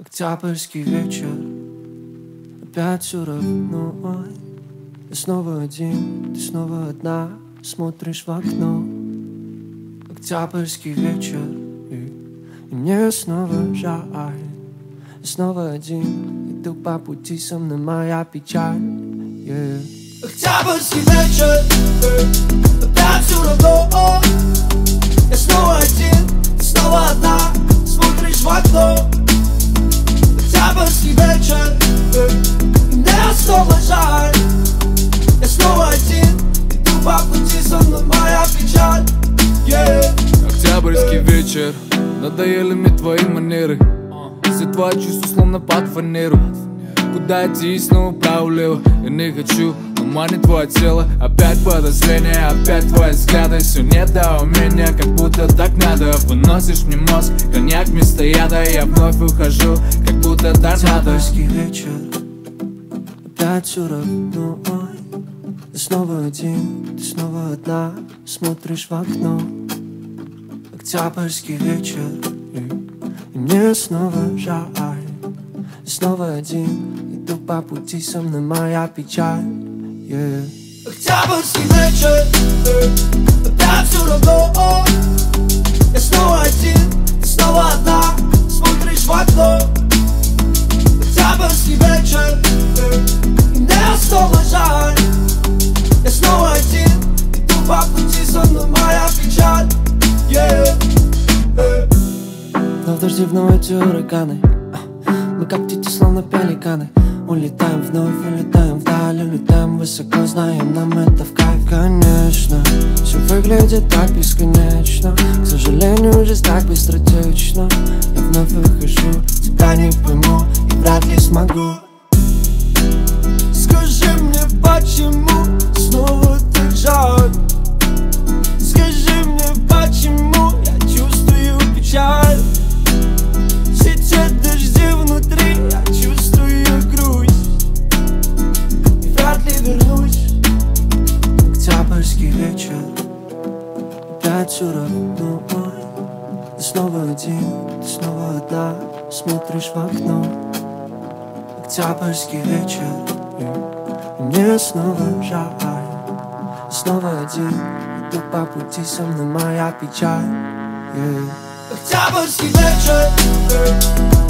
Октябрьский вечер, опять все равно. Я снова один, ты снова одна, смотришь в окно. Октябрьский вечер, и мне снова жаль. Я снова один, иду по пути, со мной моя печаль. Октябрьский вечер, опять все равно. Я снова один, ты снова одна, смотришь в окно. Октябрьский вечер, и мне снова жаль. Я снова один, иду по пути, со мной моя печаль. Октябрьский вечер, надоели мне твои манеры. Все твои чувства словно под фанеру. Куда идти, снова вправо-влево. Я не хочу, но манит твое тело. Опять подозрения, опять твои взгляды. Все недоумение, как будто так надо. Выносишь мне мозг, коньяк вместо яда. Я вновь ухожу, как будто торнадо. Октябрьский вечер, опять все равно. Я снова один, ты снова одна, смотришь в окно. Октябрьский вечер, и мне снова жаль. Я снова один, иду по пути, со мной моя печаль. Октябрьский вечер, опять все равно. Я снова один, ты снова одна, смотришь в окно. Октябрьский вечер, и мне снова жаль. Я снова один, иду по пути, со мной моя печаль. Но в дождевной эти ураганы, мы как птицы, словно пеликаны. Улетаем вновь, улетаем вдаль, улетаем высоко, знаем, нам это в кайф. Конечно, все выглядит так бесконечно. К сожалению, жизнь так быстротечна. Я вновь выхожу, тебя не пойму и вряд ли смогу. Скажи мне, почему снова так жаль? Скажи мне, почему я чувствую печаль? Все те дожди внутри, я чувствую грусть и вряд ли вернусь. Октябрьский вечер, опять все равно. Ты снова один, ты снова одна, смотришь в окно. Октябрьский вечер, и мне снова жаль. Снова один, иду по пути, со мной моя печаль. Октябрьский вечер,